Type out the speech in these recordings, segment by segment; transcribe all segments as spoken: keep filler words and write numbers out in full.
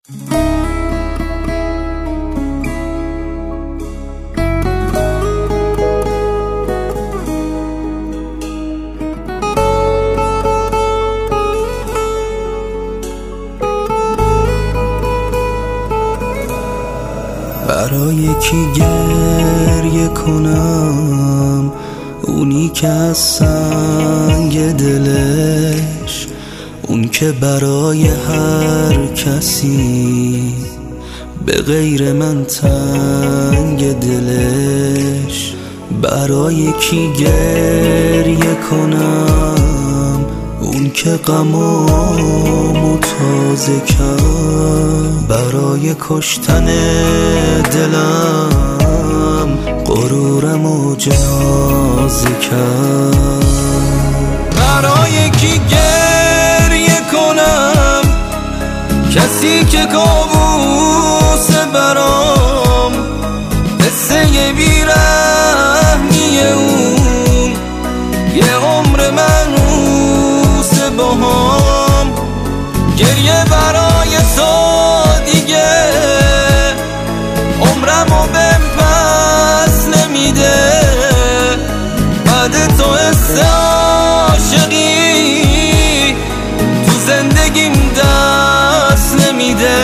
برای کی گریه کنم، اونی که از سنگ دلش، اون که برای هر کسی به غیر من تنگ دلش. برای کی گریه کنم، اون که غمامو تازه کرد، برای کشتن دلم غرورمو جنازه کرد. برای کی گریه کنم، کسی که کابوسه برام، قصه بیرحمی اون یه عمر منوسه باهام. گریه برای تو دیگه عمرمو بهم پس نمیده، بعد تو حس عاشقی تو زندگیم دست نمیده.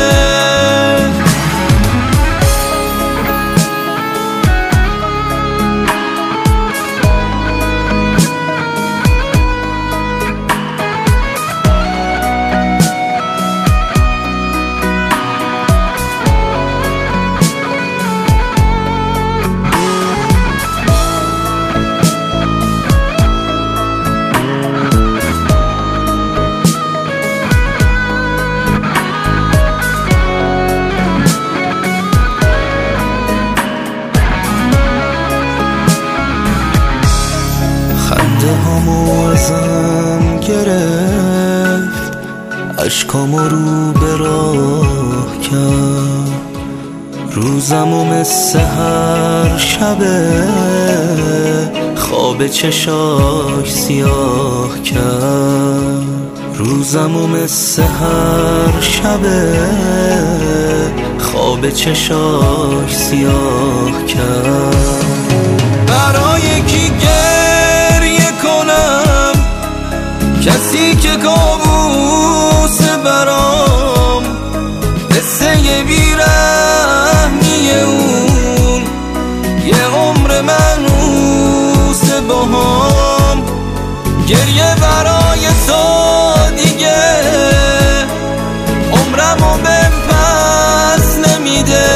خنده هامو ازم گرفت، عشقامو رو به راه کرد، روزمو مثل هر شبه خواب چشاش سیاه کرد. روزمو مثل هر شبه خواب چشاش سیاه کرد. برای کی کسی که کابوسه برام، قصه بیرحمی اون یه عمر منوسه باهام. گریه برای تو دیگه عمرمو بهم پس نمیده،